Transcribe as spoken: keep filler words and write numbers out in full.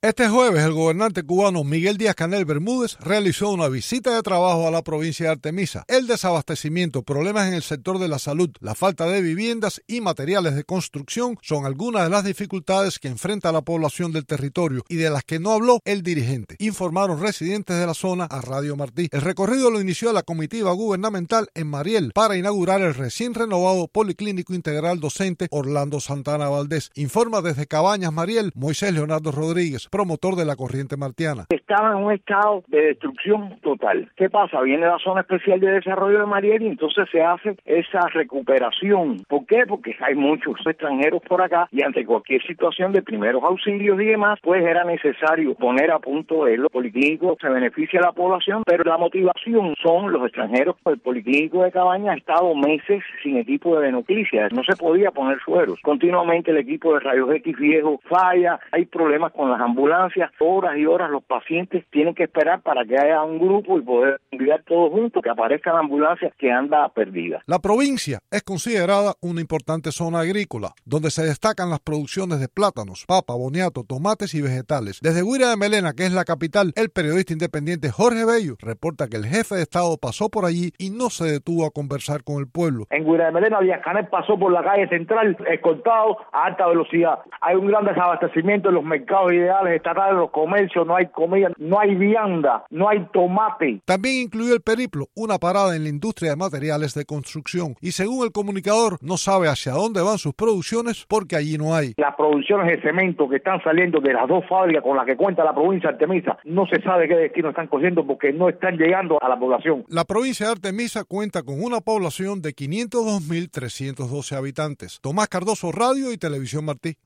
Este jueves, el gobernante cubano Miguel Díaz-Canel Bermúdez realizó una visita de trabajo a la provincia de Artemisa. El desabastecimiento, problemas en el sector de la salud, la falta de viviendas y materiales de construcción son algunas de las dificultades que enfrenta la población del territorio y de las que no habló el dirigente, informaron residentes de la zona a Radio Martí. El recorrido lo inició la comitiva gubernamental en Mariel para inaugurar el recién renovado Policlínico Integral Docente Orlando Santana Valdés. Informa desde Cabañas, Mariel, Moisés Leonardo Rodríguez, promotor de la corriente martiana. Estaba en un estado de destrucción total. ¿Qué pasa? Viene la zona especial de desarrollo de Mariel y entonces se hace esa recuperación. ¿Por qué? Porque hay muchos extranjeros por acá y ante cualquier situación de primeros auxilios y demás, pues era necesario poner a punto el policlínico, se beneficia a la población, pero la motivación son los extranjeros. El policlínico de Cabañas ha estado meses sin equipo de venoclicia, no se podía poner sueros. Continuamente el equipo de rayos X viejo falla, hay problemas con las ambulancias. ambulancias, horas y horas los pacientes tienen que esperar para que haya un grupo y poder enviar todos juntos, que aparezca la ambulancia que anda perdida. La provincia es considerada una importante zona agrícola, donde se destacan las producciones de plátanos, papa, boniato, tomates y vegetales. Desde Guira de Melena, que es la capital, el periodista independiente Jorge Bello reporta que el jefe de Estado pasó por allí y no se detuvo a conversar con el pueblo. En Guira de Melena, Díaz-Canel pasó por la calle central escoltado a alta velocidad. Hay un gran desabastecimiento en los mercados ideales estatales, los comercios, no hay comida, no hay vianda, no hay tomate. También incluyó el periplo una parada en la industria de materiales de construcción y según el comunicador no sabe hacia dónde van sus producciones porque allí no hay. Las producciones de cemento que están saliendo de las dos fábricas con las que cuenta la provincia de Artemisa no se sabe qué destino están cogiendo porque no están llegando a la población. La provincia de Artemisa cuenta con una población de quinientos dos mil trescientos doce habitantes. Tomás Cardoso, Radio y Televisión Martí.